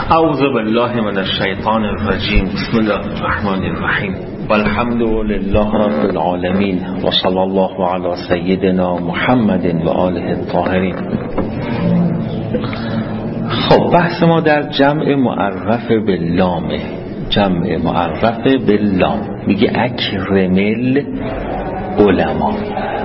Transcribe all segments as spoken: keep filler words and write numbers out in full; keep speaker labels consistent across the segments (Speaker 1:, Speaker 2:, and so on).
Speaker 1: اعوذ بالله من الشیطان الرجیم. بسم الله الرحمن الرحیم. والحمد لله رب العالمین و صلی الله علی سیدنا محمد و آله الطاهرین. خب بحث ما در جمع معرف باللام. جمع معرف باللام میگه اکرم العلماء.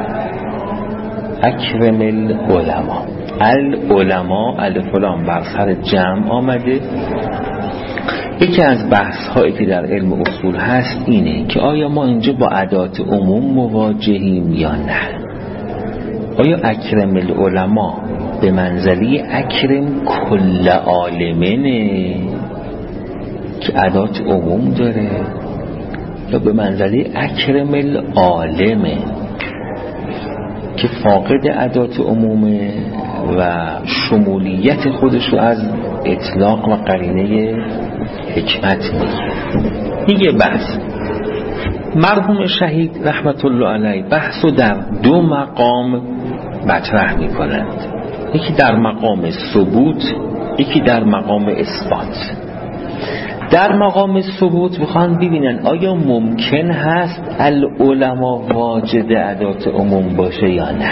Speaker 1: اکرم العلماء. العلماء الف و لام بر سر جمع آمده. یکی از بحث هایی که در علم اصول هست اینه که آیا ما اینجا با ادات عموم مواجهیم یا نه. آیا اکرم العلماء به منزله اکرم کل عالمینه که ادات عموم داره، یا به منزله اکرم العالمه که فاقد ادات عمومه و شمولیت خودش رو از اطلاق و قرینه حکمت میگه. دیگه بحث مرحوم شهید رحمت الله علیه بحث رو در دو مقام مطرح میکنند، یکی در مقام ثبوت، یکی در مقام اثبات. در مقام ثبوت میخوان ببینن آیا ممکن هست العلماء واجد ادات عموم باشه یا نه.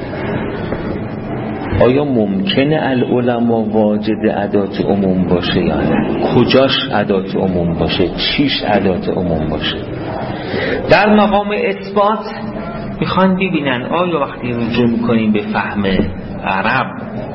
Speaker 1: آیا ممکنه العلماء واجد ادات عموم باشه یا نه، کجاش ادات عموم باشه، چیش ادات عموم باشه. در مقام اثبات میخوان ببینن آیا وقتی رجوع میکنیم به فهم عرب،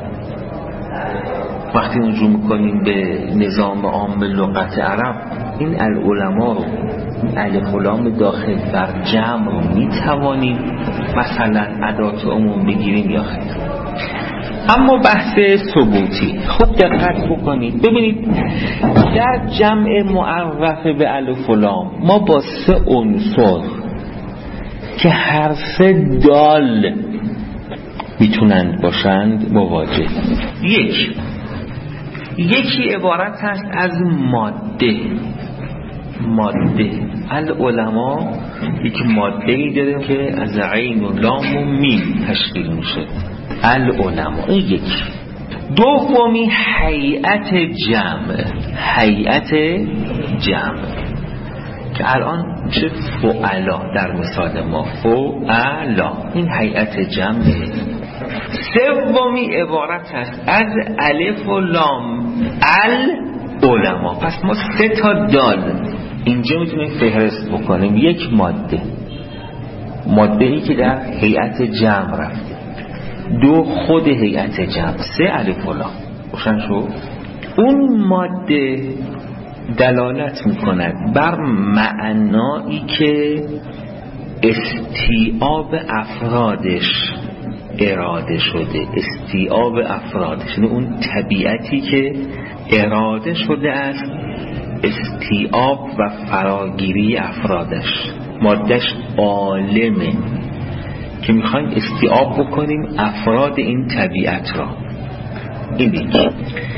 Speaker 1: وقتی رجوع میکنیم به نظام عام لغت عرب، این العلماء رو، این الف و لام داخل بر جمع رو میتوانیم مثلا ادات عموم بگیریم یا خیر. اما بحث ثبوتی خود دقت بکنید ببینید در جمع معرف به الف و لام ما با سه عنصر که هر سه دال میتونند باشند مواجه. یک یکی عبارت هست از ماده. ماده العلماء یک ماده ای داره که از عین و لام و میم تشکیل میشه. العلماء این یکی. دومی هیئت جمع. هیئت جمع که الان چه فعلا در مثال ما فعلا، این هیئت جمعه. سومی عبارت هست از الف و لام العلماء. پس ما سه تا دال اینجا میتونیم فهرست بکنیم. یک ماده، ماده ای که در هیئت جمع رفته. دو خود هیئت جمع. سه الف و لام. روشن شد؟ اون ماده دلالت میکند بر معنایی که استیعاب افرادش اراده شده. استیعاب افرادش، یعنی اون طبیعتی که اراده شده است استیعاب و فراگیری افرادش. مادهش عالمه که میخوایم استیعاب بکنیم افراد این طبیعت را. این دیگه.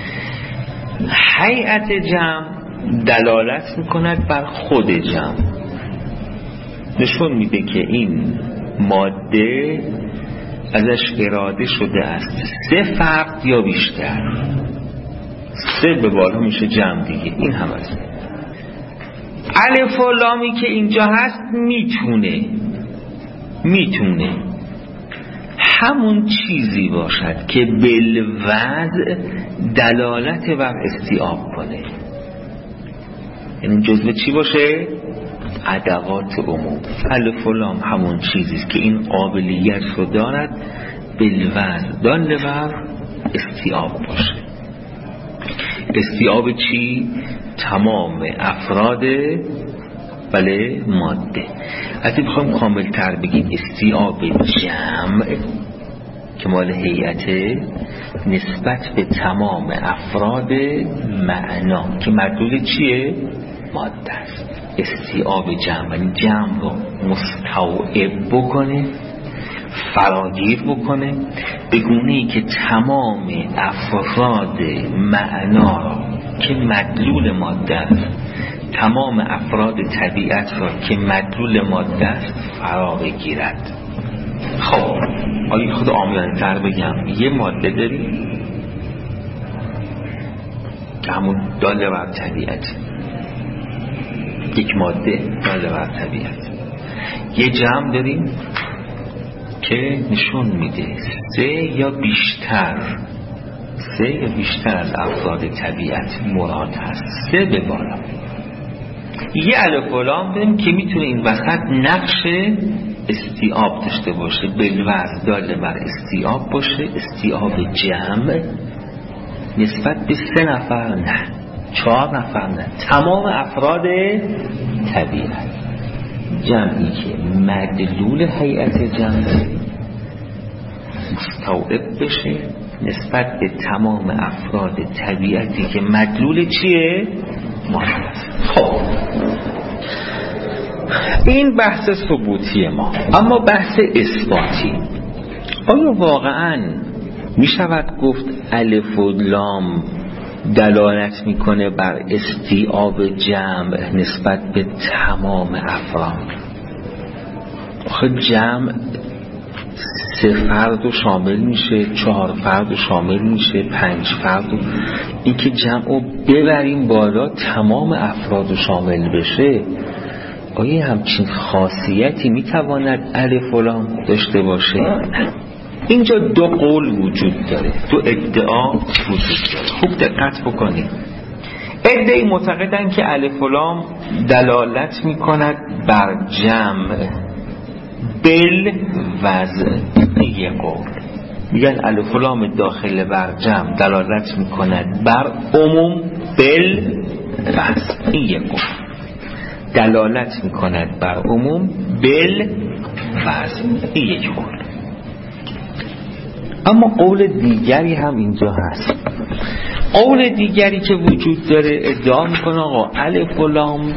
Speaker 1: هیئت جمع دلالت میکند بر خود جمع، نشون میده که این ماده ازش اراده شده است سه فرد یا بیشتر. سه به بالا میشه جمع دیگه. این هم هست. الف و لامی که اینجا هست میتونه میتونه همون چیزی باشد که بالوضع دلالت بر استیعاب کنه. یعنی جزء چی باشه؟ ادوات عموم. الف و لام همون چیزیست که این قابلیت رو دارد بالوضع دال بر استیعاب باشه. استیعاب چی؟ تمام افراد بله ماده. حتی بخوایم کامل تر بگیم استیعاب جمع که مال هیئت نسبت به تمام افراد معنا که مدلول چیه؟ ماده است. استیعاب جمع، یعنی جمع رو مستوعب بکنه، فراگیر بکنه، به گونه‌ای که تمام افراد معنا را که مدلول ماده است، تمام افراد طبیعت را که مدلول ماده است فرا بگیرد. خب آیا خود آمیانه تر بگم، یه ماده داریم که همون داله بر طبیعت، یک ماده داله بر طبیعت. یه جمع داریم که نشون میده سه یا بیشتر سه یا بیشتر از افراد طبیعت مراد هست، سه به بالا. یه الف و لام داریم که میتونه این وسط نقش استیعاب داشته باشه، بالوزن داله بر استیعاب باشه، استیعاب جمع نسبت به سه نفر نه، چهار نفر نه، تمام افراد طبیعت. جمعی که مدلول هیئت جمع مستوعب بشه نسبت به تمام افراد طبیعتی که مدلول چیه؟ ماده. خب این بحث ثبوتی ما. اما بحث اثباتی، آیا واقعاً می شود گفت الف و لام دلالت میکنه بر استیعاب جمع نسبت به تمام افراد؟ آخه جمع سه فرد رو شامل میشه، چهار فرد رو شامل میشه، پنج فرد رو. این که جمع رو ببریم بالا تمام افراد رو شامل بشه، آیا همچین خاصیتی میتواند الف و لام داشته باشه؟ نه. اینجا دو قول وجود داره، دو ادعا وجود داره. خوب دقت بکنید. ادعای معتقدن که الف و لام دلالت میکند بر جمع بل وضع. یه قول میگن الف و لام داخل بر جمع دلالت میکند بر عموم بل وضع. این یه قول دلالت میکند بر عموم بل وضع. این یک قول. اما قول دیگری هم اینجا هست. قول دیگری که وجود داره ادعا میکنه آقا الف و لام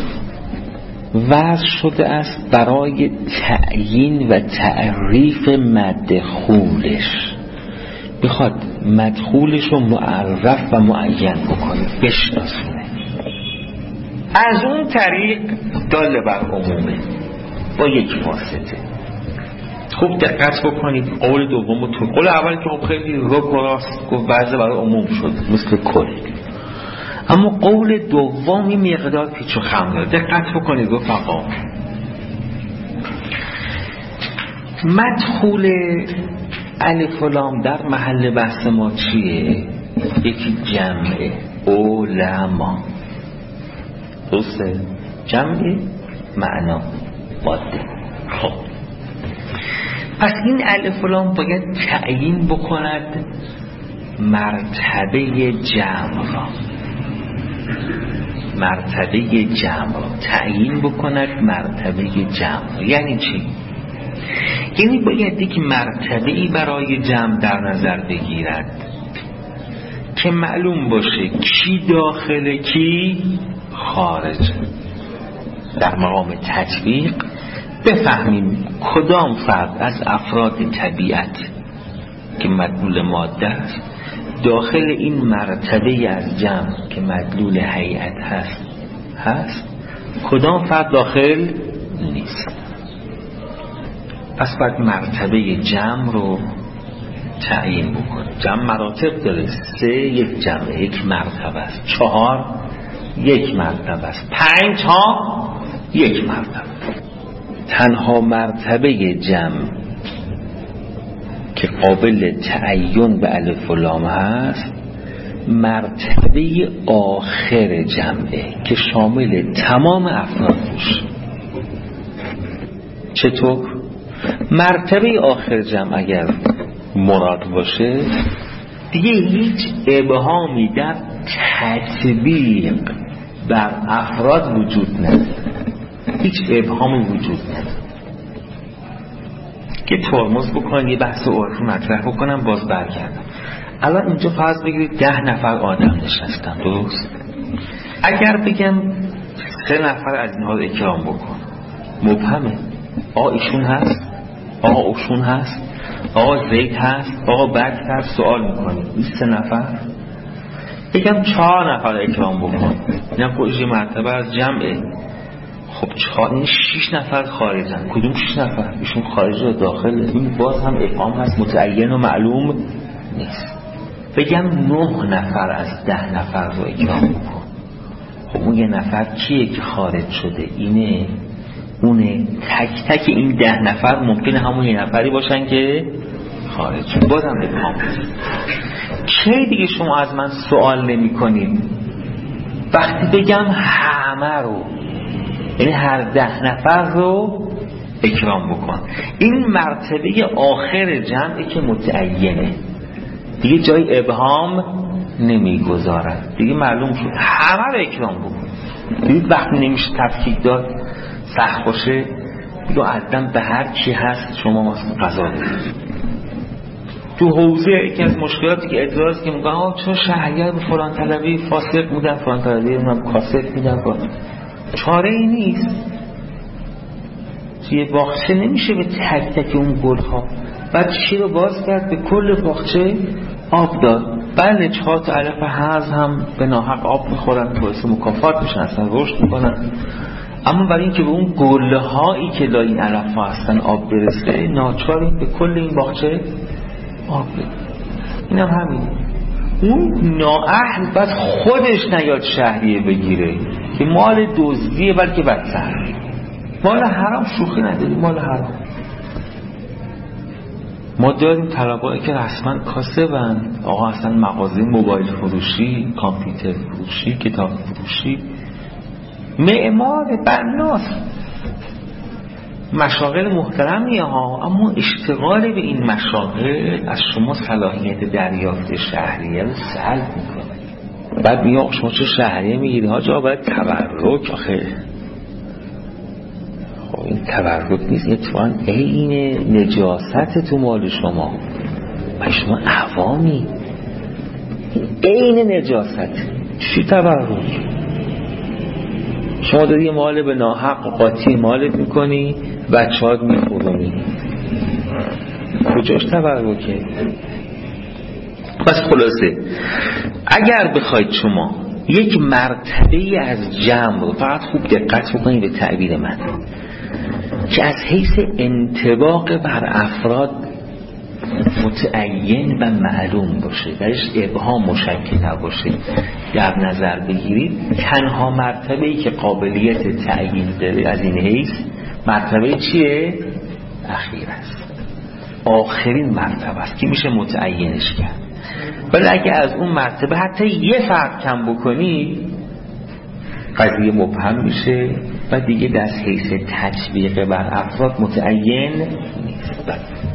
Speaker 1: وضع شده است برای تعیین و تعریف مدخولش، بخواد مدخولش رو معرف و معین بکنه، بشناسونه. از اون طریق داله بر عمومه با یک واسطه. خوب دقت بکنید. قول دوم و تو قول اول که خب خیلی رک و راست گفت وضع برای عموم شد مثل کل، اما قول دومی مقدار پیچ و خم داره. دقت بکنید رفقا. مدخول الف و لام در محل بحث ما چیه؟ یکی جمع علما، درسته؟ جمع معنا ماده. خب پس این الف و لام باید تعیین بکند مرتبه جمع را، مرتبه جمع را تعیین بکند مرتبه جمع را. یعنی چی؟ یعنی باید یک مرتبه‌ای برای جمع در نظر بگیرد که معلوم باشه کی داخل کی خارج. در مقام تطبیق بفهمیم کدام فرد از افراد طبیعت که مدلول ماده است داخل این مرتبه از جمع که مدلول هیئت هست هست، کدام فرد داخل نیست. پس باید مرتبه جمع رو تعیین بکنه. جمع مراتب داره. سه یک جمع یک مرتبه است، چهار یک مرتبه است، پنج ها یک مرتبه. تنها مرتبه جمع که قابل تعیین به الف و لام هست مرتبه آخر جمعه که شامل تمام افراد میشه. چطور؟ مرتبه آخر جمع اگر مراد باشه دیگه هیچ ابهامی در تطبیق بر افراد وجود نداره، هیچ ابهامی وجود نداره. که ترمز بکنن یه بحث عرفی مطرح بکنم باز برگردم. الان اینجا فرض بگیرید ده نفر آدم نشستن، درست؟ اگر بگم سه نفر از اینها رو اکرام بکن مبهمه. آقا ایشون هست، آقا اوشون هست، آقا زید هست، آقا بکر هست، سوال میکنیم این سه نفر. بگم چهار نفر اکرام بکن، اینم خودش مرتبه از جمعه. خب چهار، این شیش نفر خارجن. کدوم شیش نفر؟ ایشون خارج و داخل. این باز هم ابهام هست، متعین و معلوم نیست. بگم نه نفر از ده نفر رو اکرام بکن، خب اون یه نفر کیه که خارج شده؟ اینه اونه. تک تک این ده نفر ممکنه همون یه نفری باشن که خارج شد، بازم اکرام بکن. چه دیگه شما از من سوال نمی کنید وقتی بگم همه رو، یعنی هر ده نفر رو اکرام بکن. این مرتبه آخر جمعی که متعینه، دیگه جای ابهام نمیگذارد، دیگه معلوم شد همه رو اکرام بکن. دیگه وقتی نمیشه تفکیک داد سخت باشه، دیگه عدم به هر کی هست شما واسه قضا بدید. تو حوزه یکی از مشکلاتی که ادراز که میگن آه چون شهریار به فلان طلبی فاسق میدن، فلان طلبی اونم کاسب میدن، چاره ای نیست. توی باغچه نمیشه به تک تک اون گلها بعد چی رو باز کرد به کل باغچه آب داد. بله چهار تا علف هرز هم به ناحق آب میخورن، باعث مکافات میشن، اصلا رشد میکنن، اما برای اینکه به اون گله هایی که لای این علف ها هستن آب برسه ناچاریم به کل این باغچه آب بده. این هم همین. اون نااهل بس خودش نیاد شهریه بگیره که مال دزدیه، بلکه بدتر مال حرام. شوخی نداریم، مال حرام. ما داریم طلبایی که رسما کاسبن، آقا اصلا مغازه موبایل فروشی، کامپیوتر فروشی، کتاب فروشی، معمار، بناس، مشاغل محترمیه ها، اما اشتغال به این مشاغل از شما صلاحیت دریافت شهریه رو سلب میکنه. بعد میگه شما چه شهریه میگیری ها جا باید تبرک؟ آخه خب این تبرک نیست، اتفاقا عین نجاست تو مال شما و شما عوامی عین نجاست. چی تبرک؟ شما داری مال به ناحق قاطی مالت میکنی، بچه هات میخورونی، کجاش تبرکه؟ پس خلاصه اگر بخواید شما یک مرتبه از جمع رو، فقط خوب دقت بکنید به تعبیر من، که از حیث انطباق بر افراد متعین و معلوم باشه، درش ابهام مشکل نباشه، در نظر بگیرید، تنها مرتبه‌ای که قابلیت تعیین داره از این حیث مرتبه چیه؟ اخیر است، آخرین مرتبه است که میشه متعینش کرد. ولی اگه از اون مرتبه حتی یه فرق کم بکنی قضیه مبهم میشه و دیگه در حیث تطبیق بر افراد متعین نیست.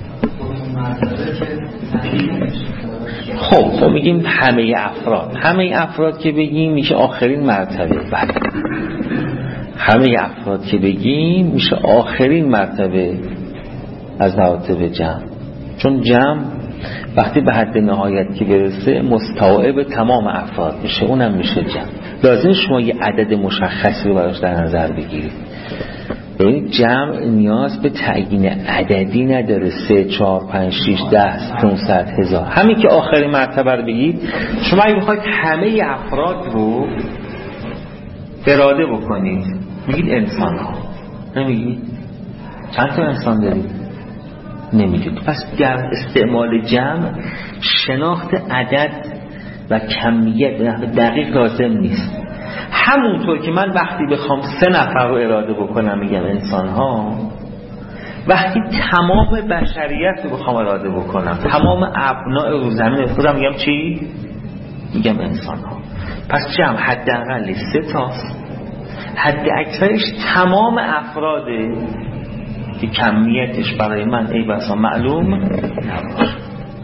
Speaker 1: خب خب میگیم همه افراد، همه افراد که بگیم میشه آخرین مرتبه. بله همه افراد که بگیم میشه آخرین مرتبه از مراتب جمع، چون جمع وقتی به حد نهایت که برسه مستوعب تمام افراد میشه، اونم میشه جمع. لازم شما یه عدد مشخصی رو براش در نظر بگیرید. ببینید جمع نیاز به تعیین عددی نداره، سه، چهار، پنج، شیش، ده، پونصد، هزار. همین که آخرین مرتبه رو بگید، شما اگه بخواید همه افراد رو اراده بکنید میگید انسان ها، نمیگید چند تا انسان دارید؟ نمیگید. پس در استعمال جمع شناخت عدد و کمیت دقیق لازم نیست. همونطور که من وقتی بخوام سه نفر رو اراده بکنم میگم انسان ها، وقتی تمام بشریت رو بخوام اراده بکنم، تمام ابناء رو زمین خودم میگم چی؟ میگم انسان ها. پس جمع حداقل سه تاست، حد اکثرش تمام افراده که کمیتش برای من ای بسا معلوم نباشه.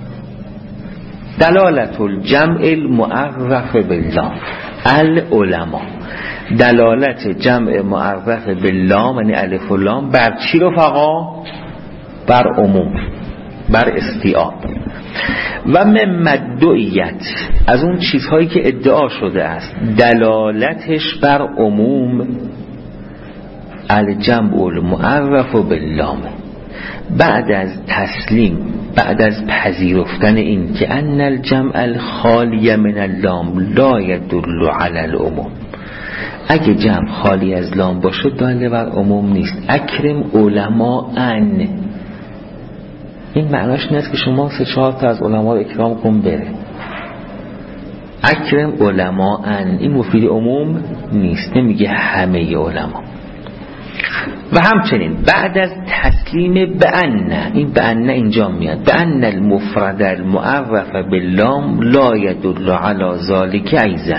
Speaker 1: دلالت الجمع المعرف باللام العلماء، دلالت جمع معرف باللام یعنی الف و لام بر چی رفقا؟ بر عموم، بر استیعاب. و ممدعیت، از اون چیزهایی که ادعا شده است دلالتش بر عموم، الجمع المعرف باللام، بعد از تسلیم، بعد از پذیرفتن این که ان الجمع الخالی من اللام لا يدل على العموم، اگه جمع خالی از لام باشه داله بر عموم نیست. اکرم علماء ان، این معناش نیست که شما سه چهار تا از علما رو اکرام کن بره، اکرم علما ان، این مفید عموم نیست، نمیگه همه علما. و همچنین بعد از تسلیم بأن، این بأن اینجا میاد، بأن المفرد المعرف باللام لا يدل على ذلك ایضا.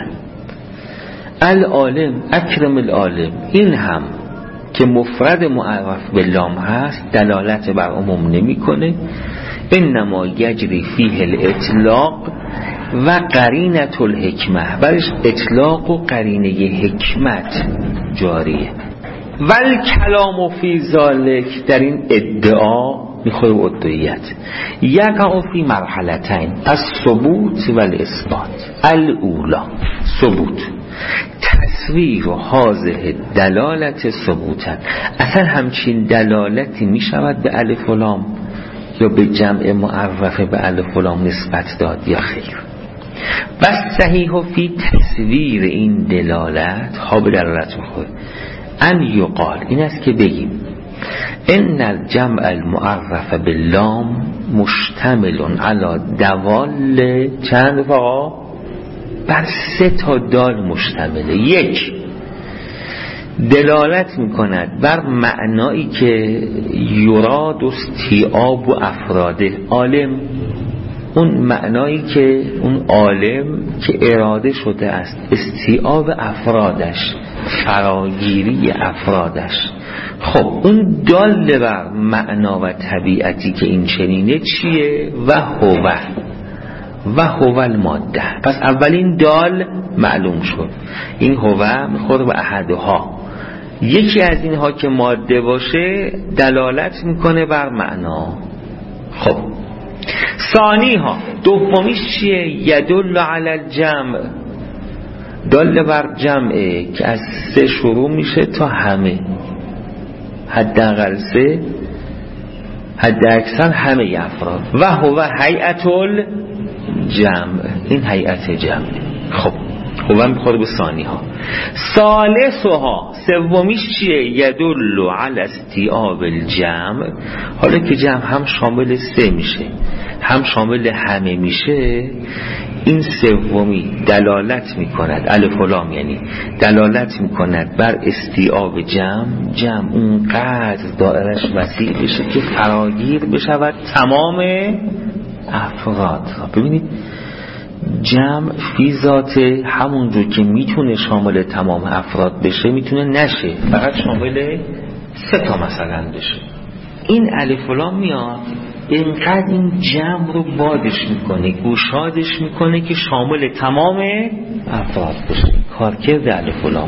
Speaker 1: العالم اکرم العالم، این هم که مفرد معرف باللام هست دلالت بر عموم نمیکنه. انما یجری فیه الاطلاق و قرینه الحکمه، برش اطلاق و قرینه حکمت جاریه. ول کلام فی ذالک، در این ادعا میخوره ادعیت، یقع فی مرحلتین الثبوت و الاثبات. الاولا ثبوت، تصویر و حاضر دلالت ثبوتن، اصلا همچین دلالتی میشود به الف و لام یا به جمع معرفه به الف و لام نسبت داد یا خیر. بس صحیح و فی تصویر این دلالت ها به دلالت میخوره ان یقال، این است که بگیم ان الجمع المعرف باللام مشتمل علی دوال چند فقا، بر سه تا دال مشتمله. یک، دلالت میکند بر معنایی که یراد استیعاب و افراده، عالم، اون معنایی که اون عالم که اراده شده است استیعاب افرادش، فراگیری افرادش. خب اون دال بر معنا و طبیعتی که این چنینه چیه؟ و هو و هو الماده. پس اولین دال معلوم شد، این هو میخوره به احدها، یکی از اینها که ماده باشه دلالت میکنه بر معنا. خب ثانی ها، دومیش چیه؟ یدل علی الجمع، دال بر جمعه که از سه شروع میشه تا همه، حداقل سه، حد اکثر همه افراد. و هو هیئت الجمع، این هیئت جمع. خب هو میخوره به ثانی ها. ثالثها، سومیش چیه؟ یدل علی استیعاب الجمع، حالا که جمع هم شامل سه میشه هم شامل همه میشه، این سومی دلالت میکند، الف و لام یعنی دلالت میکند بر استیعاب جمع. جمع اونقدر دائرش وسیع بشه که فراگیر بشود تمام افراد. ببینید جمع فی ذاته همونجور که میتونه شامل تمام افراد بشه میتونه نشه، فقط شامل سه تا مثلا بشه. این الف و لام میاد اینقدر این جمع رو بادش میکنه، گشادش میکنه که شامل تمام افراد بشه. کارکرد الف و لام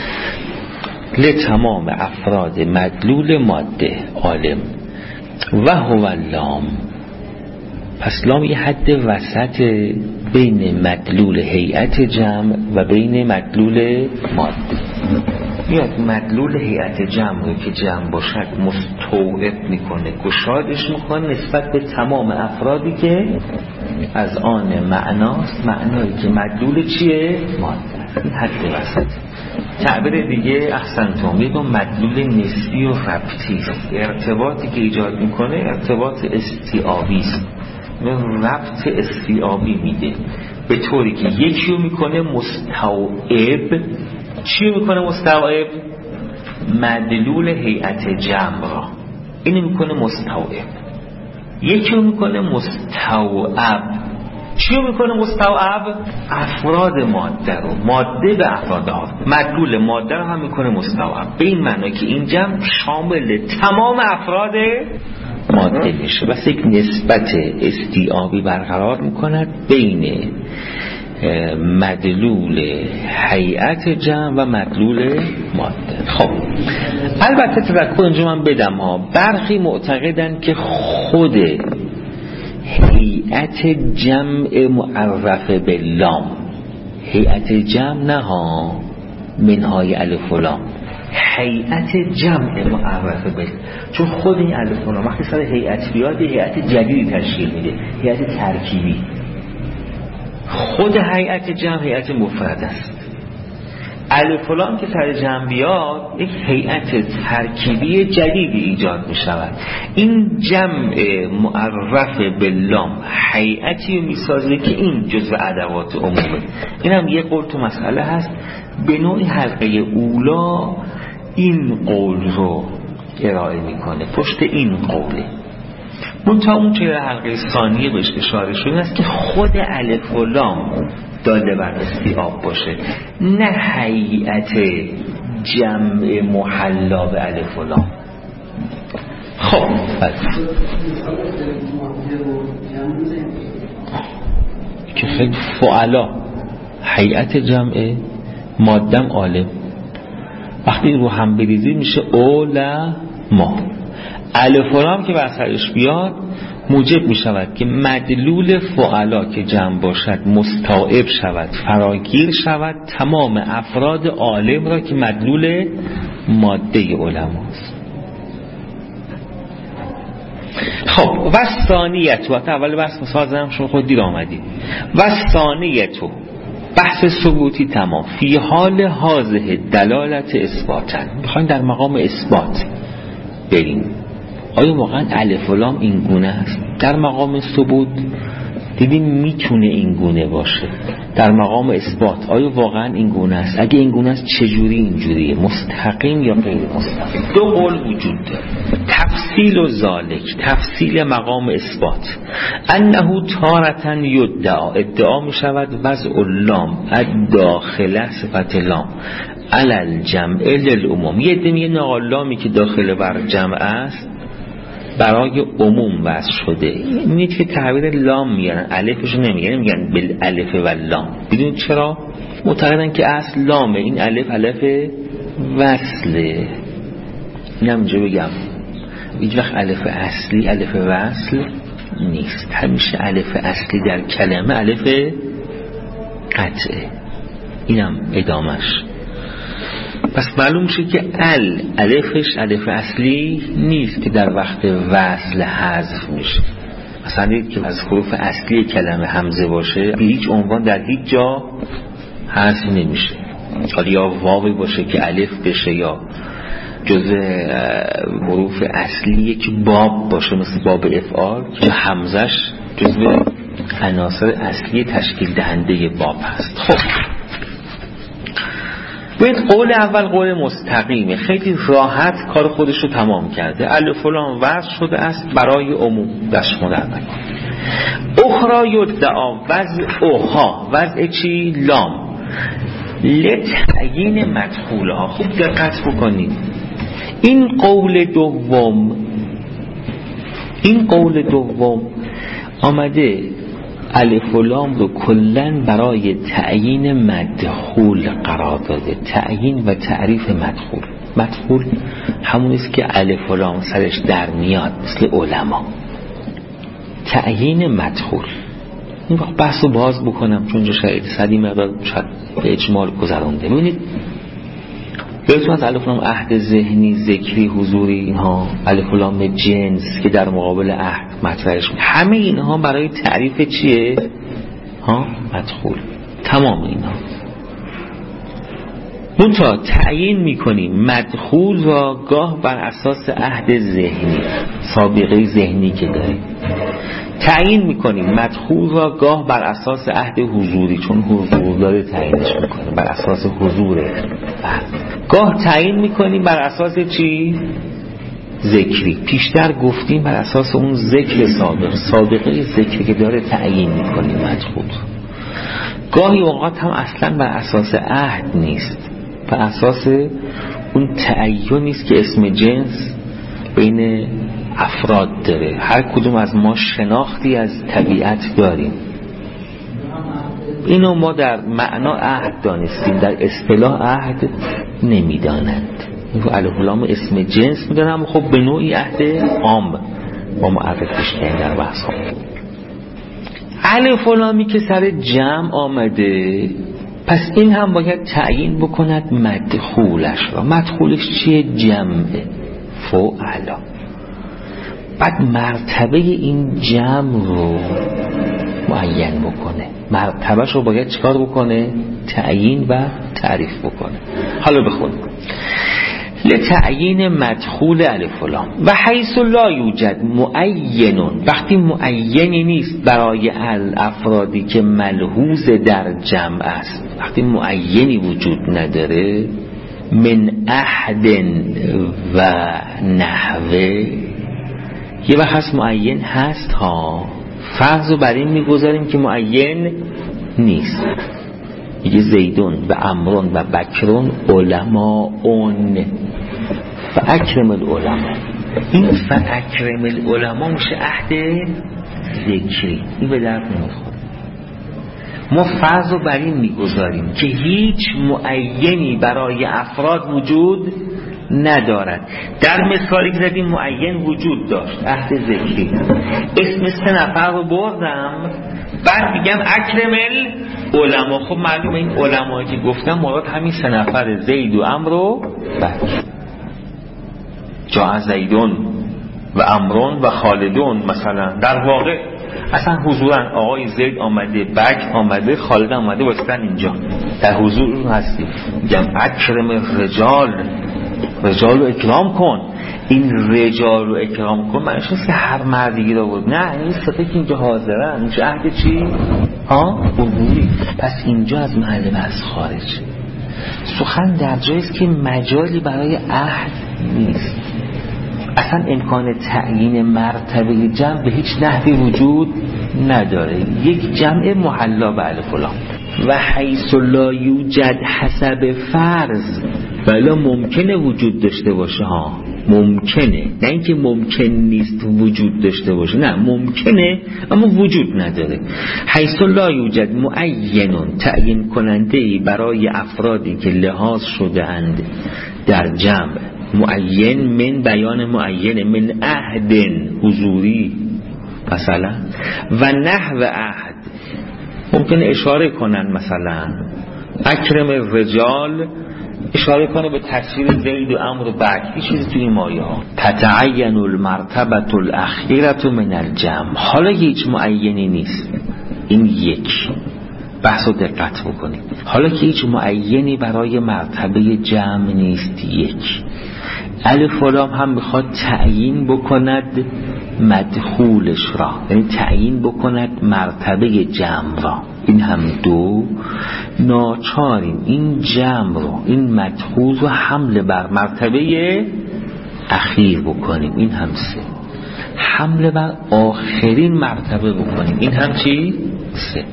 Speaker 1: لتمام افراد مدلول ماده عالم. و هو اللام، پس لام یه حد وسط بین مدلول هیئت جمع و بین مدلول ماده. میاد مدلول هیئت جمع رو که جمع باشد مستوعب میکنه، گشادش میکنه نسبت به تمام افرادی که از آن معناست، معنایی که مدلول چیه؟ ماده. این حد وسط. تعبیر دیگه احسنتم، میگم مدلول نسبی و ربطی است. ارتباطی که ایجاد میکنه ارتباط استیعابی است، ربط استیعابی میده، به طوری که یکی رو میکنه مستوعب. چی میکنه مستوعب؟ مدلول هیئت جمع را اینو میکنه مستوعب. یکی رو میکنه مستوعب. چی رو میکنه مستوعب؟ افراد ماده رو، ماده به افراد ها، مدلول ماده رو هم میکنه مستوعب، به این معنی که این جمع شامل تمام افراد ماده میشه. بس یک نسبت استیعابی برقرار میکند بین مدلول هیئت جمع و مدلول ماده. خب البته تذکر اینجا من بدم ها، برخی معتقدن که خود هیئت جمع معرف باللام، هیئت جمع نه ها منهای الف و لام، هیئت جمع معرف باللام، چون خود این الف و لام وقتی سر هیئت بیاد هیئت جدیدی تشکیل میده، هیئت ترکیبی. خود هیئت جمع هیئت مفرد است، الف و لام که سر جمع بیاد یک هیئت ترکیبی جدیدی ایجاد می شود. این جمع معرف به لام هیئتی می سازه که این جزء ادوات عمومه. این هم یه قول تو مسئله هست. به نوعی حلقه اولا این قول رو ارائه میکنه، پشت این قوله. منتها اون که حلقه ثانیه بهش اشاره شده است که خود الف و لام داله بر استیعاب باشه، نه هیئت جمع محلا به الف و لام. خب که خیلی فعلا هیئت جمع مادم عالم، وقتی رو هم بریزی میشه علما. الف و لام که بر سرش بیاد موجب می شود که مدلول فعلا که جمع باشد مستعب شود، فراگیر شود تمام افراد عالم را که مدلول ماده علماست. خب و ثانیتو، اول بحث مسازم شما خود دیر آمدید. و ثانیتو بحث ثبوتی تمام فی حال حاضه دلالت اثباتن. میخوایم در مقام اثبات بریم، آیا واقعا الف و لام این گونه است؟ در مقام ثبوت دیدیم میتونه این گونه باشه. در مقام اثبات آیا واقعا این گونه است؟ اگه این گونه است چجوری اینجوریه؟ مستقیم یا غیر مستقیم؟ دو قول وجود داره. تفصیل و ذالک، تفصیل مقام اثبات، انه تارة یدعا، ادعا میشود وضع اللام الداخله صفت لام علی الجمع للعموم. یه دمیه نالامی که داخل بر جمع است برای عموم وضع شده. می‌بینید که تعبیر لام میارن، الفش نمیگن، میگن بالالف و لام. بدونید چرا؟ معتقدن که اصل لامه، این الف الف وصله. اینم اینجا بگم هیچ وقت الف اصلی الف وصل نیست، همیشه الف اصلی در کلمه الف قطعه. اینم ادامش. پس معلوم شد که ال الفش الف اصلی نیست که در وقت وصل حذف میشه. مثلا دید که از حروف اصلی کلمه همزه باشه به هیچ عنوان در هیچ جا حذف نمیشه. حالا یا واوی باشه که الف بشه، یا جزء حروف اصلی یک باب باشه مثل باب افعال که همزش جزء عناصر اصلی تشکیل دهنده باب هست. خب باید قول اول قول مستقیمه، خیلی راحت کار خودش رو تمام کرده. الف و لام وضع شده است برای عموم دست مدر نکن. اخرى یدعا وضع اوها، وضع چی؟ لام لتعیین مدخولها. خوب دقت بکنید، این قول دوم این قول دوم آمده الف و لام رو کلن برای تعیین مدخول قرار داده. تعیین و تعریف مدخول. مدخول همون است که الف و لام سرش در میاد مثل علما. تعیین مدخول این وقت بحث رو باز بکنم چون جا شاید صدی مقدار شاید به اجمال گذرانده. ببینید بهتون از الف و لام عهد ذهنی، ذکری، حضوری، اینها الف و لام جنس که در مقابل عهد مطرحش میشه، همه اینها برای تعریف چیه؟ ها مدخول. تمام اینها منتها تعیین میکنیم مدخول را گاه بر اساس عهد ذهنی، سابقه ذهنی که داریم. تعیین میکنیم مدخول را گاه بر اساس عهد حضوری، چون حضور داره تعیینش میکنه بر اساس حضوره. گاه تعیین میکنیم بر اساس چی؟ ذکری. پیشتر گفتیم بر اساس اون ذکر سابق، سابقه ذکری که داره تعیین میکنیم مدخول. گاهی اوقات هم اصلا بر اساس عهد نیست، بر اساس اون تعیینی است که اسم جنس بین افراد داره. هر کدوم از ما شناختی از طبیعت داریم، اینو ما در معنا عهد دانستیم، در اصطلاح عهد نمیدانند. الف و لام اسم جنس میدانم، خب به نوعی عهد عام با معرفش کردن در بحث ها. الف و لامی که سر جمع آمده، پس این هم باید تعیین بکند مدخولش را. مدخولش چیه؟ جمعه فعلا. بعد مرتبه این جمع رو معین بکنه. مرتبهش رو باید چکار بکنه؟ تعیین و تعریف بکنه. حالا بخون لتعیین مدخول الف و لام و حیث لا یوجد معین، وقتی معینی نیست برای الافرادی که ملحوظ در جمع است، وقتی معینی وجود نداره، من احد و نحوه، یه وقت هست معین هست ها، فرض رو بر این میگذاریم که معین نیست. یه زیدون و عمرون و بکرون علماءون و اکرم العلماء، این فاکرم العلماء میشه عهد ذکری، این به درد نمیخوره. ما فرض رو بر این میگذاریم که هیچ معینی برای افراد وجود ندارد. در مثالی که زدیم معین وجود داشت، عهد ذکری، اسم سه نفر رو بردم، بعد میگم اکرم العلماء. خب معلومه این علمایی که گفتم مراد همین سه نفر زید و عمرو و بکر. جا زیدون و عمرون و خالدون مثلا، در واقع اصلا حضورن آقای زید آمده، بکر آمده، خالد آمده، واسطن اینجا در حضور هستی. میگم اکرم رجال، رجال رو اکرام کن. این رجال رو اکرام کن معنیش نیست که هر مردی رو بود، نه، این سطحی که اینجا حاضرن. اینجا عهد چی؟ ها؟ عبوری. پس اینجا از محل بحث خارج. سخن در جاییست که مجالی برای عهد نیست، اصلا امکان تعیین مرتبه جمع به هیچ نحوی وجود نداره. یک جمع محلا به الف و لام. و حیث لا یوجد حسب فرض، بلا ممکنه وجود داشته باشه ها، ممکنه، نه اینکه ممکن نیست وجود داشته باشه، نه ممکنه اما وجود نداره. حیث لا یوجد معین، تعیین کننده ای برای افرادی که لحاظ شده اند در جمع، معین من بیان معین، من عهد حضوری مثلا و نحو عهد، ممکنه اشاره کنن مثلا اکرم الرجال، اشاره کنه به تصویر زید و عمرو و بکر، یه چیزی توی این مایه ها. تتعین المرتبه الاخیره من الجمع. حالا هیچ معینی نیست، این یک بحث رو دقت بکنید. حالا که هیچ معینی برای مرتبه جمع نیست، یک الف و لام هم میخواد تعیین بکند مدخولش را، یعنی تعیین بکند مرتبه جمع را. این هم دو، ناچاریم این جمع رو، این مدخول رو حمل بر مرتبه اخیر بکنیم. این هم سه، حمل بر آخرین مرتبه بکنیم. این هم چی؟ سه.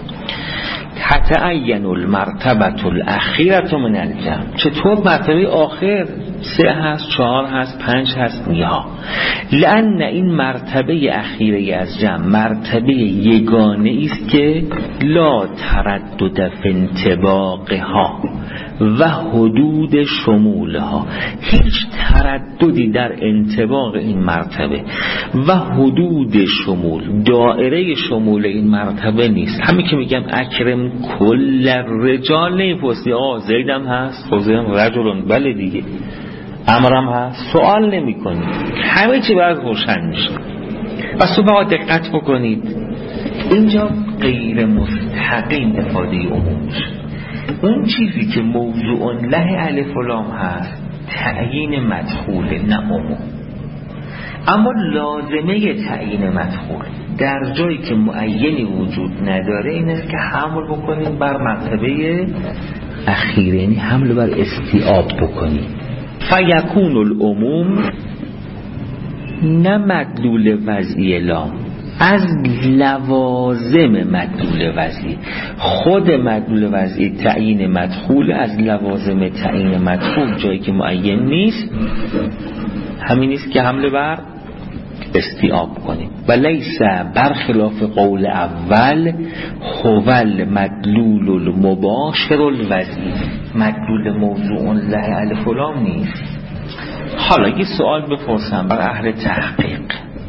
Speaker 1: تتعین المرتبه الاخیره من الجمع. چطور مرتبه آخر؟ سه هست، چهار هست، پنج هست، یا لأن این مرتبه اخیره از جمع مرتبه یگانه است که لا تردد فی انطباقها و حدود شمولها، هیچ ترددی در انطباق این مرتبه و حدود شمول، دائره شمول این مرتبه نیست. همین که میگم اکرم کل رجال، نمیپرسی آه زیدم هست، خب زیدم رجلون، بله دیگه، امرم هست، سوال نمی کنید، همه چی باید روشن میشه. و صبح دقت بکنید اینجا غیر مستقیم افاده عموم میشه. اون چیزی که موضوع له الف و لام هست تعیین مدخول، نه عموم. اما لازمه تعیین مدخول در جایی که معینی وجود نداره این است که حمل بکنیم بر مرتبه اخیر، یعنی حمل بر استیعاب بکنیم. فیکون العموم نه مدلول وضعی لام، از لوازم مدلول وضعی. خود مدلول وضعی تعیین مدخول، از لوازم تعیین مدخول جایی که معین نیست همین نیست که حمله بر استیعاب کنیم. و لیس برخلاف قول اول هوال مدلول المباشر الوضعی، مدلول موضوع له الف و لام نیست. حالا یه سوال بپرسم بر اهل تحقیق،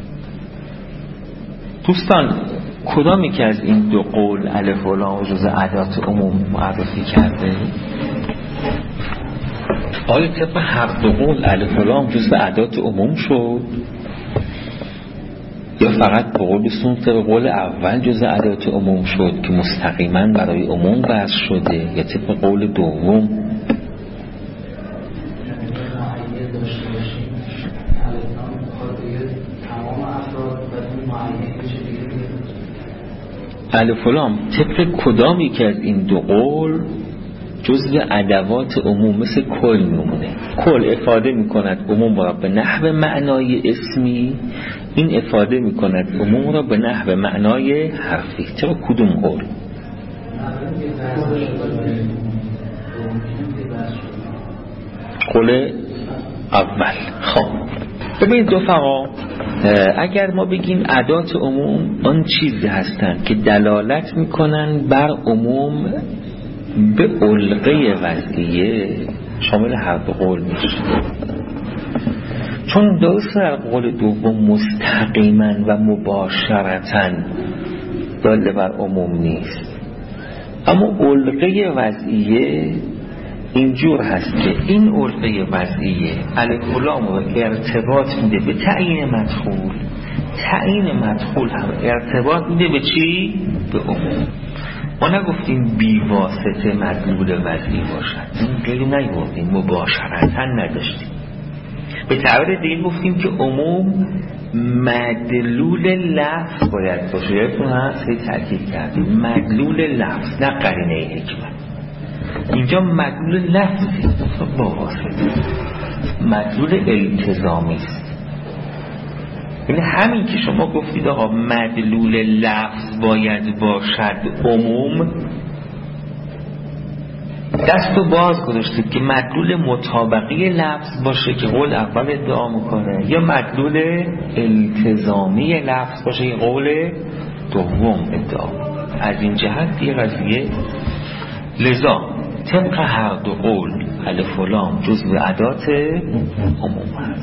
Speaker 1: دوستان کدامی که از این دو قول الف و لام جز ادات عموم معرفی کرده؟ آیا طبق هر دو قول الف و لام جز ادات عموم شد؟ یا فقط به قول سنت قول اول جز ادات عموم شد که مستقیما برای عموم وضع شده، یا طبق قول دوم؟ الف و لام طبق کدامی که از این دو قول جزء ادوات عموم مثل کل میمونه. کل افاده میکند عموم را به نحو معنای اسمی، این افاده میکند عموم را به نحو معنای حرفی. چرا کدوم قول؟ قول اول. خب ببینید دو فقا، اگر ما بگیم ادات عموم آن چیزی هستند که دلالت میکنن بر عموم به علقه وضعیه، شامل هر دو قول میشه. چون درست در قول دوم مستقیما و مباشرتا داله بر عموم نیست، اما علقه وضعیه اینجور هست که این علقه وضعیه الف و لام رو ارتباط میده به تعیین مدخول، تعیین مدخول هم ارتباط میده به چی؟ به عموم. ما نگفتیم بی واسطه مدلول وضعی باشد، این غیر نیوردیم، مباشرتا نداشتیم. به تعبیر دیگه گفتیم که عموم مدلول لفظ باید باشه. یادتون هست خیلی تاکید کردیم مدلول لفظ نه قرینه حکمت. اینجا مدلول لفظی با واسطه، مدلول التزامی است. یعنی همین که شما گفتید آقا مدلول لفظ باید باشد عموم، دستو باز گذاشتید که مدلول مطابقی لفظ باشه که قول اول ادعا میکنه، یا مدلول التزامی لفظ باشه که قول دوم ادعا. از این جهت یه قضیه، لذا طبق هر دو قول الف و لام جزء ادات عموم هست.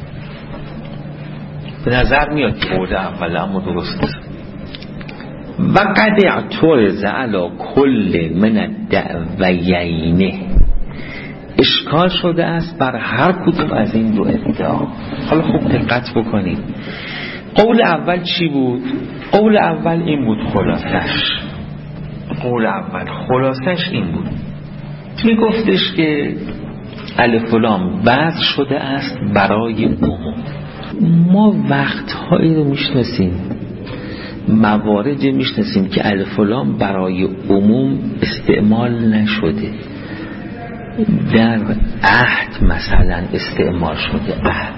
Speaker 1: به نظر میاد قول اول اما درست نیست. و قد اعترض علی کل من الدعویین، اشکال شده است بر هر کدوم از این دو ادعا. حالا خوب دقت بکنید، قول اول چی بود؟ قول اول این بود خلاصش. قول اول خلاصش این بود، می گفتش که الف و لام وضع شده است برای عموم. ما وقتهایی رو میشناسیم، مواردی میشناسیم که الف و لام برای عموم استعمال نشده، در عهد مثلا استعمال شده. عهد.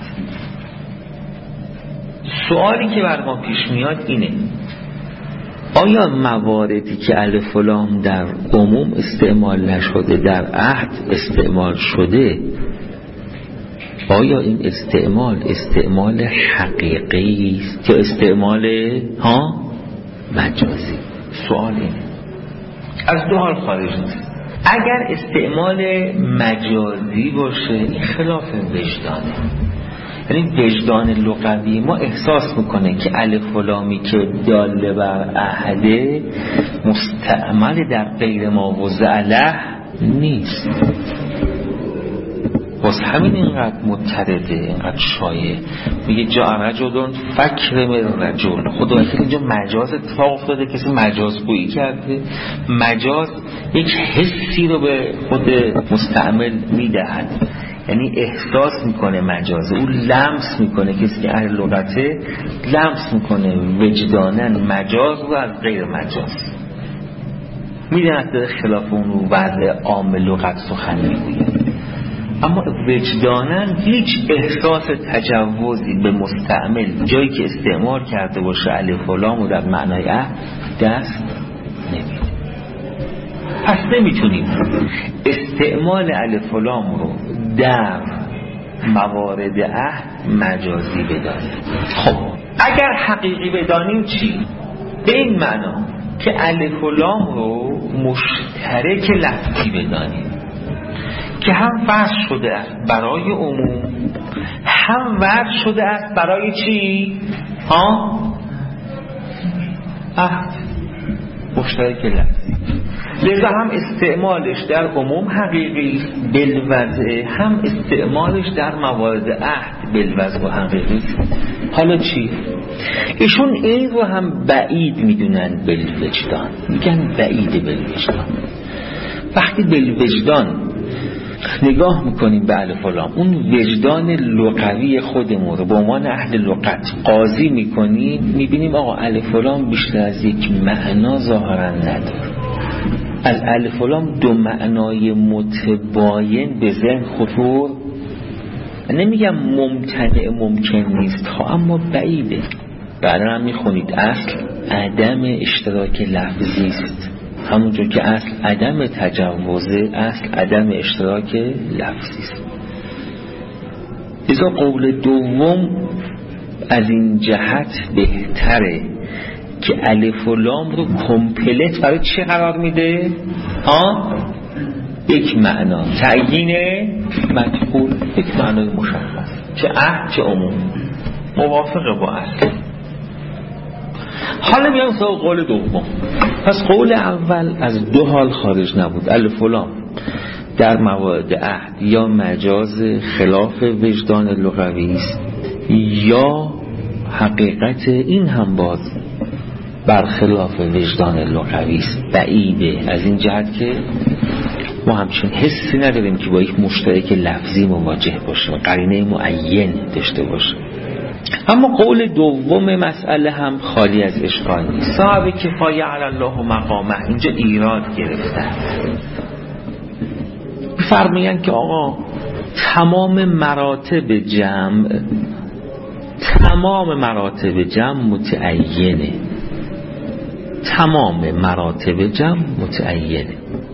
Speaker 1: سوالی که بر ما پیش میاد اینه، آیا مواردی که الف و لام در عموم استعمال نشده در عهد استعمال شده، آیا این استعمال استعمال حقیقی است یا استعمال ها مجازی؟ سوال اینه. از دو حال خارج نیست. اگر استعمال مجازی باشه این خلاف وجدانه، یعنی وجدان لغوی ما احساس میکنه که الف و لامی که داله بر عهده مستعمل در غیر ما وضع له نیست. باز همین اینقدر مترده، اینقدر شایع. میگه جا رجلون فکر من رجل، خدا وکیل اینجا مجاز اتفاق افتاده، کسی مجاز گویی کرده. مجاز یک حسی رو به خود مستعمل میدهد، یعنی احساس میکنه مجازه، او لمس میکنه، کسی که اهل لغته لمس میکنه وجدانن مجاز و از غیر مجاز، میدهد در خلاف اون وضع عام لغت سخن میگوید. اما وجدانن هیچ احساس تجوزی به مستعمل جایی که استعمال کرده باشه الف و لام و در معنای عهد دست نمیده. پس نمیتونیم استعمال الف و لام رو در موارد عهد مجازی بدانیم. خب اگر حقیقی بدانیم چی؟ به این معنا که الف و لام رو مشترک لفظی بدانیم که هم وضع شده است برای عموم، هم وضع شده است برای چی؟ ها؟ عهد. مشترک لفظی. لذا هم استعمالش در عموم حقیقی بالوضع، هم استعمالش در موارد عهد بالوضع و حقیقی. حالا چی؟ ایشون این رو هم بعید میدونن بالوجدان، میگن بعید بالوجدان. وقتی بالوجدان نگاه میکنیم به الف و لام، اون وجدان لغوی خودمون رو به عنوان اهل لغت قاضی میکنیم، میبینیم آقا الف و لام بیشتر از یک معنا ظاهرا نداره. الف و لام دو معنای متباین به ذهن خطور، نمیگم ممتنع ممکن نیست ها، اما بعیده. بعدا هم میخونید اصل عدم اشتراک لفظی است، همونجور که اصل عدم تجوزه، اصل عدم اشتراک لفظی است. لذا قول دوم از این جهت بهتره که الف و لام رو کمپلت برای چی قرار میده؟ ها؟ یک معنا تعیین مدخول، یک معنای مشخص، چه عهد چه عموم، موافقه با اصل. حالا میام سراغ قول دوم. پس قول اول از دو حال خارج نبود، الف و لام در موارد عهد یا مجاز خلاف وجدان لغوی است، یا حقیقت این هم باز برخلاف وجدان لغوی است. بعیده از این جهت که ما همچون حسی نداریم که با یک مشترک لفظی مواجه باشیم، قرینه معین داشته باشیم. اما قول دوم مسئله هم خالی از اشکال نیست. صاحب کفایه علی الله مقامه اینجا ایراد گرفتن، فرمایند که آقا تمام مراتب جمع تمام مراتب جمع متعینه، تمام مراتب جمع متعینه.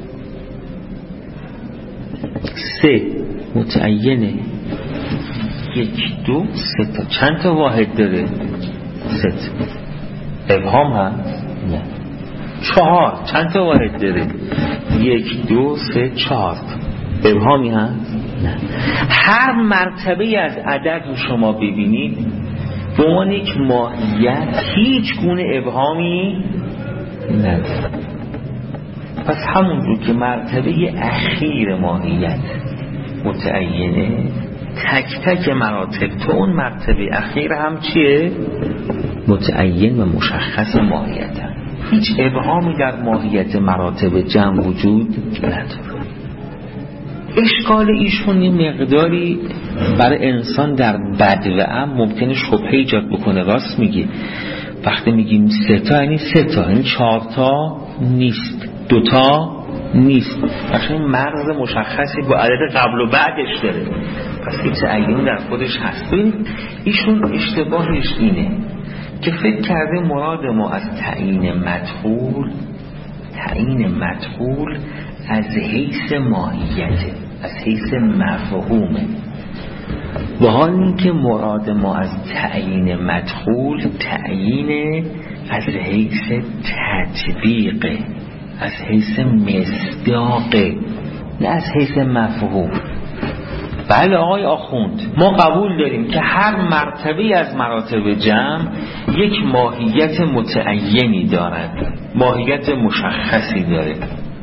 Speaker 1: سه متعینه، یک دو سه تا. چند تا واحد داره؟ سه تا. ابهام هست؟ نه. چهار. چند تا واحد داره؟ یک دو سه چهار تا. ابهامی هست؟ نه. هر مرتبه از عدد رو شما ببینید به عنوان یک ماهیت هیچ گونه ابهامی نداره. پس همونجور که مرتبه اخیر ماهیت متعینه، تک تک مراتب تو اون مرتبه اخیر هم چیه؟ متعین و مشخص ماهیت هم. هیچ ابهامی در ماهیت مراتب جمع وجود نداره. اشکال ایشون این مقداری برای انسان در بدوه ممکنه شبهه ایجاد بکنه. راست میگی، وقتی میگیم سه تا یعنی سه تا، یعنی چهار تا نیست، دو تا نیست، بخشای مرز مشخصی با عدد قبل و بعدش داره، پس این تعیین در خودش هست. ببین ایشون اشتباهش اینه که فکر کرده مراد ما از تعیین مدخول، تعیین مدخول از حیث ماهیته، از حیث مفهومه، و حال این که مراد ما از تعیین مدخول تعیین از حیث تطبیقه، از حیث مصداقه، نه از حیث مفهوم. بله آقای آخوند، ما قبول داریم که هر مرتبه از مراتب جمع یک ماهیت متعینی دارد، ماهیت مشخصی داره،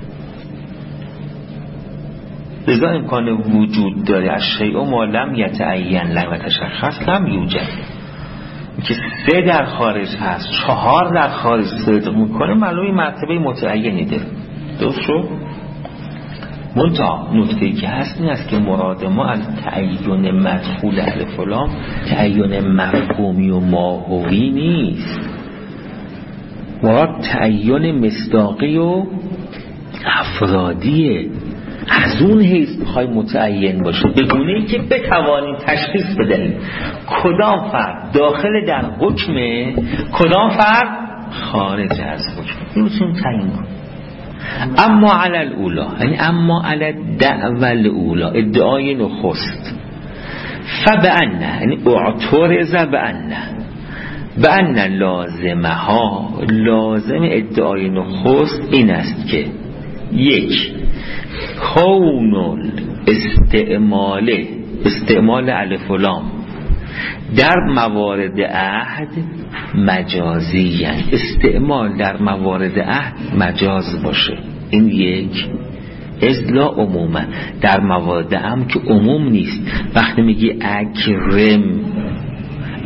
Speaker 1: لذا امکان وجود داره از شیء ما لم یتعین لم یتشخص لم یوجد. که سه در خارج هست، چهار در خارج صدق میکنه، معلومه مرتبه متعینی داره. درست شد؟ منتها نکته‌ای که هست این است که مراد ما از تعیین مدخول الف و لام تعیین مفهومی و ماهوی نیست، مراد تعیین مصداقی و افرادیه. از اون حیث بخوای متعین باشه به گونه‌ای که بتوانیم تشخیص بدهیم کدام فرد داخل در حکمه، کدام فرد خارج از حکمه، این میتونیم تعیین کنیم. اما علی الاولا، یعنی اما علی دعوه الاولا، ادعای نخست، فبأنه، یعنی اعترض بأنه، بأنه لازمه ها، لازم ادعای نخست این است که یک، کون استعمال استعمال الف و لام در موارد عهد مجازی، یعنی استعمال در موارد عهد مجاز باشه. این یک. ازلا عموما، در موارد هم که عموم نیست. وقتی میگی اکرم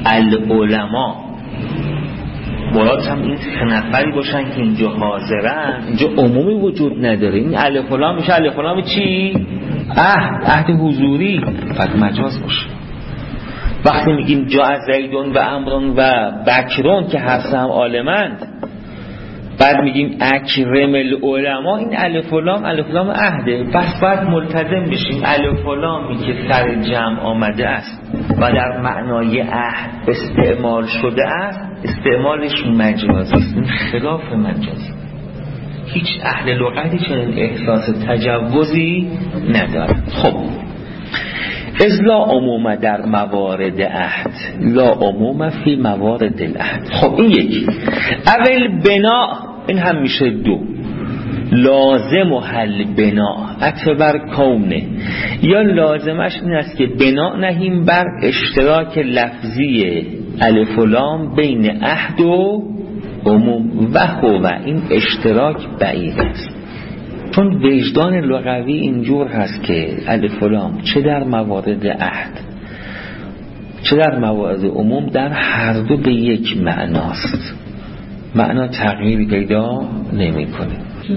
Speaker 1: العلماء مراد هم این سه نفری باشن که اینجا حاضرن. اینجا عمومی وجود نداره. این الف و لام میشه الف و لام چی؟ عهد، عهد حضوری. فقط مجاز باشه. وقتی میگیم جاء زیدون و عمرون و بکرون که هر سه هم عالمند، بعد میگیم اکرم العلماء، این الف و لام الف و لام عهده. پس باید ملتزم بشیم الف و لامی که سر جمع آمده است و در معنای عهد استعمال شده است، استعمالش مجازی است، خلاف مجازی. هیچ اهل لغتی چنین احساس تجوزی نداره. خب از لا عموم در موارد عهد، لا عموم فی موارد العهد. خب این یکی. اول بنا، این هم میشه دو. لازم و حل بنا عطف بر کونه، یا لازمش این است که بنا نهیم بر اشتراک لفظی الف و لام بین عهد و عموم و هو. این اشتراک بعید است، چون وجدان لغوی اینجور هست که الف و لام چه در موارد عهد چه در موارد عموم در هر دو به یک معناست، معنا تغییری پیدا نمی کنه.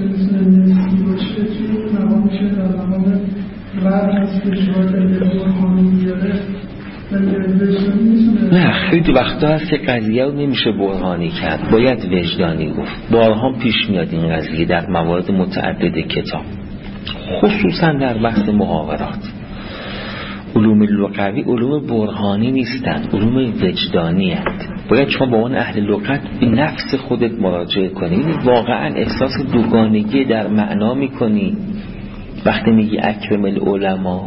Speaker 1: نه، خیلی وقتا هست که قضیه رو نمیشه برهانی کرد، باید وجدانی گفت. بارها پیش میاد این قضیه در موارد متعدد کتاب، خصوصا در بحث محاورات. علوم لغوی علوم برهانی نیستند، علوم وجدانی هستند. باید شما با اون اهل لغت به نفس خودت مراجعه کنی. واقعا احساس دوگانگی در معنا میکنی وقتی میگی اکرم العلماء.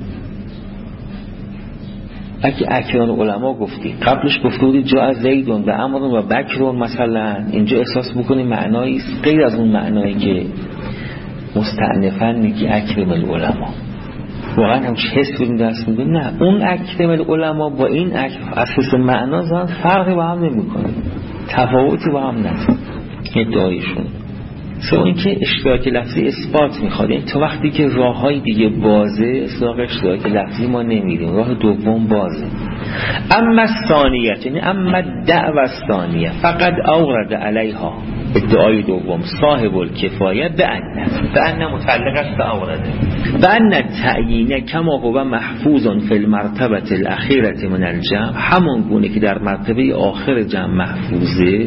Speaker 1: اگه اکرام العلماء گفتی، قبلش گفته بودی جاء زیدون و عمرون و بکرون مثلا، اینجا احساس بکنی معنایی غیر از اون معنایی که مستأنفاً میگی اکرم العلماء. واقعا هم چه حس بدیم دست میدیم؟ نه، اون اکرم العلماء با این اساس معنا زن فرقی با هم نمی کنه، تفاوتی با هم نداره ادعایشون. سوال این که اشتراک لفظی اثبات میخواد، یعنی تا وقتی که راه های دیگه بازه سراغ اشتراک لفظی ما نمیریم، راه دوم بازه. اما ثانیت، یعنی اما دعوه ثانیه فقط اورد علیها، ادعای دوم صاحب الکفایه به ان به ان متعلق است به اورده، به ان تعیینه کما هو محفوظ فی المرتبه الاخیره من الجمع، همون گونه که در مرتبه آخر جمع محفوظه.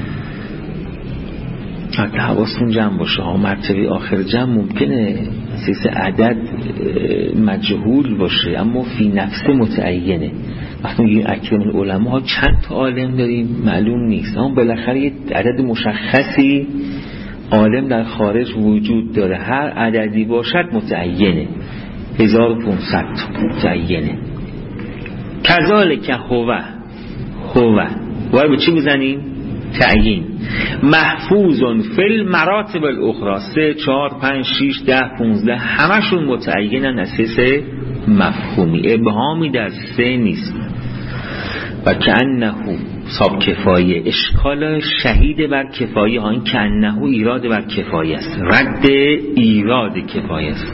Speaker 1: حتی حواستون جمع باشه ها، مرتبه آخر جمع ممکنه سیس عدد مجهول باشه اما فی نفس متعینه. وقتی میگیم اکرم العلماء چند تا عالم داریم معلوم نیست، اما بالاخره یه عدد مشخصی عالم در خارج وجود داره، هر عددی باشد متعینه، هزار و پانصد متعینه. کذالک هو هو باید به چی بزنیم؟ تعیین. محفوظون فی المراتب الاخرى، سه چهار پنج شیش ده پونزده همشون متعینن اساس مفهومی، ابهامی در سه نیست. و کأنه صاحب کفایه، اشکال شهید بر کفایه ها، این کأنه ایراد بر کفایه است، رد ایراد کفایه است.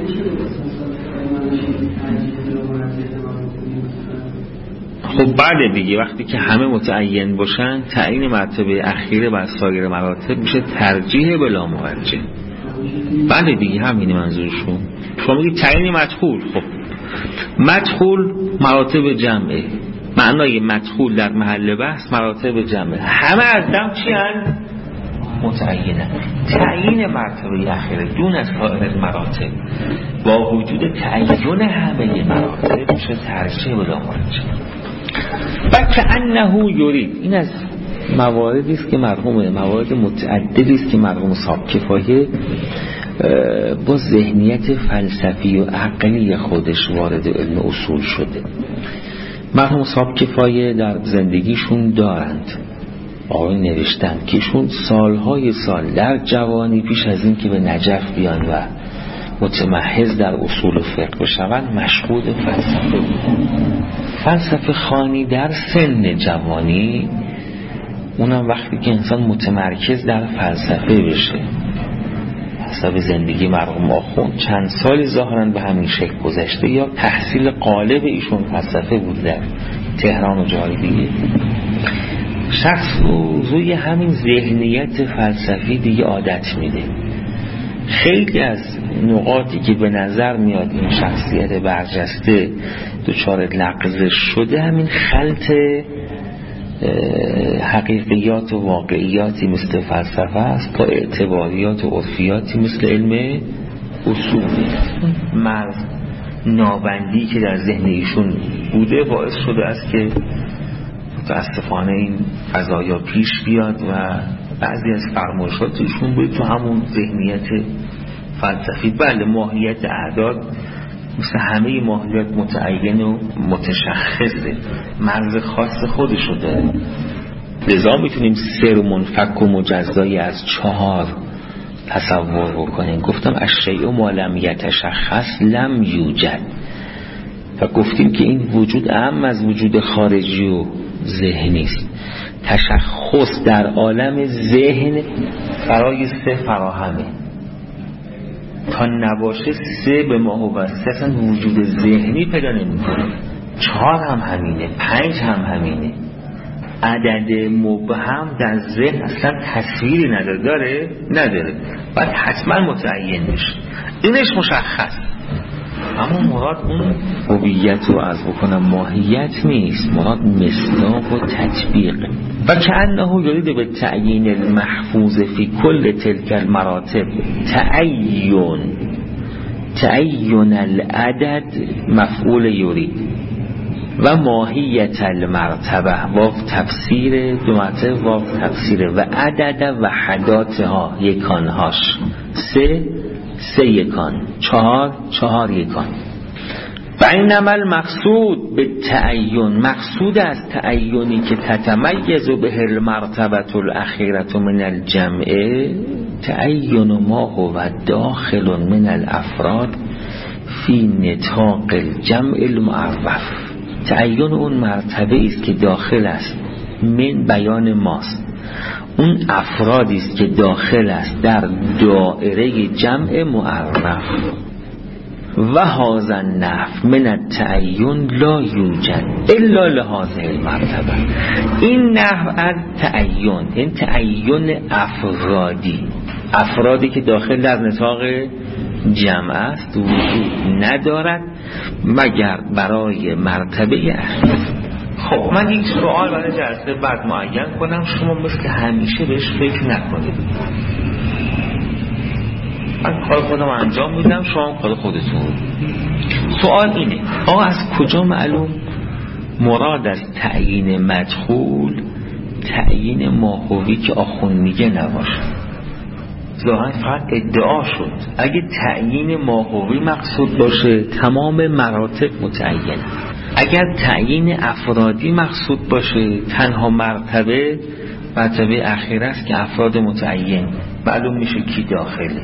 Speaker 1: خب بعد دیگه وقتی که همه متعین باشن، تعیین مرتبه اخیره بر سایر مراتب میشه ترجیح بلا مرجح. بعد دیگه همینه منظورشون. شما میگید تعیین مدخول، خب مدخول مراتب جمعه، معنای مدخول در محل بحث مراتب جمعه، همه از دم چی هست؟ متعینه. تعیین مرتبه اخیره دون از سایر مراتب با وجود تعیین همه مراتب میشه ترجیح بلا مرجح. و کأنه یرید، این از مواردی است که مرحوم موارد متعددی است که مرحوم صاحب کفایه با ذهنیت فلسفی و عقلی خودش وارد علم اصول شده. مرحوم صاحب کفایه در زندگیشون دارند، آقای نوشتند که ایشون سالهای سال در جوانی پیش از این که به نجف بیان و متمحض در اصول فقه بشوند مشغول فلسفه بودن. فلسفه خوانی در سن جوانی، اونم وقتی که انسان متمرکز در فلسفه بشه. حسب زندگی مرحوم آخوند چند سالی ظاهرا به همین شکل گذشته، یا تحصیل غالب ایشون فلسفه بود در تهران و جای دیگه. شخص رو روی همین ذهنیت فلسفی دیگه عادت میده. خیلی از نقاطی که به نظر میاد این شخصیت برجسته دچار لغزش شده، همین خلط حقیقیات و واقعیاتی مثل فلسفه است با اعتباریات و عرفیاتی مثل علم اصولی. مرز نابندی که در ذهن ایشون بوده باعث شده است که متاسفانه این قضایا پیش بیاد و بعضی از فرمایشات ایشون بود تو همون ذهنیت فلسفی. بله ماهیت اعداد مثل همه ماهیت متعین و متشخصه، مرز خاص خودشو داره. لذا میتونیم سر منفک و مجزایی از چهار تصور بکنیم. گفتم الشیء ما لم یتشخص لم یوجد، و گفتیم که این وجود اهم از وجود خارجی و ذهنی است. تشخص در عالم ذهن برای سه فراهمه، تا نباشه سه به ما هو سه اصلا وجود ذهنی پیدا نمی‌کنه. چهار هم همینه، پنج هم همینه. عدد مبهم در ذهن اصلا تصویری نداره، داره؟ نداره. باید حتما متعین بشه، اینش مشخص. اما مراد اون هویت رو از بکنم ماهیت نیست، مراد مصداق و تطبیق. و کأنه یرید به تعیین المحفوظ فی کل تلک المراتب تعین تعین العدد مفعول یرید و ماهیت المرتبه واو تفسیر دو مرتبه واو تفسیره و عدد وحداتها یکانهاش سه سه یکان، چهار چهار یکان. و اینما المقصود به تعین، مقصود از تعینی که تتمیز به المرتبه الاخیره من الجمع تعین ما هو داخل من الافراد فی نطاق الجمع المعرف. تعین اون مرتبه است که داخل است من بیان ماست، اون افرادی است که داخل است در دائره جمع معرف. و هذا النحو من التعین لا یوجد الا لهذه المرتبه. این نحو از تعین، این تعین افرادی، افرادی که داخل در نطاق جمع است وجود ندارد مگر برای مرتبه اخیر. خب من این سوال برای جلسه بعد معین کنم، شما مثل همیشه بهش فکر نکنید. من کار خودم انجام میدم، شما کار خودتون. سوال اینه آقا از کجا معلوم مراد از تعیین مدخول تعیین ماهوی که آخون میگه نباشه؟ ظاهرا فقط ادعا شد. اگه تعیین ماهوی مقصود باشه تمام مراتب متعینه. اگر تعیین افرادی مقصود باشه تنها مرتبه مرتبه اخیر است که افراد متعین معلوم میشه کی داخله.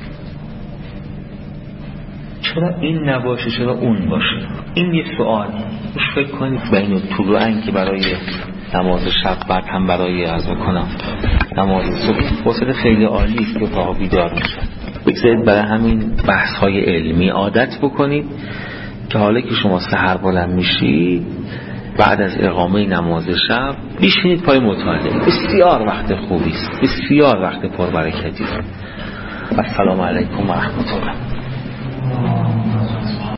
Speaker 1: چرا این نباشه چرا اون باشه؟ این یه سوال. روش فکر کنید. بین طلوعن که برای نماز شب بعد هم برای عرض کنم نماز صبح فرصت خیلی عالی است که تا بیدار میشه. بگذارید برای همین بحث های علمی عادت بکنید که حالا که شما سحر بلند میشید بعد از اقامه نماز شب بشینید پای مطالعه. بسیار وقت خوبی است، بسیار وقت پربرکتی است. السلام علیکم و رحمت الله.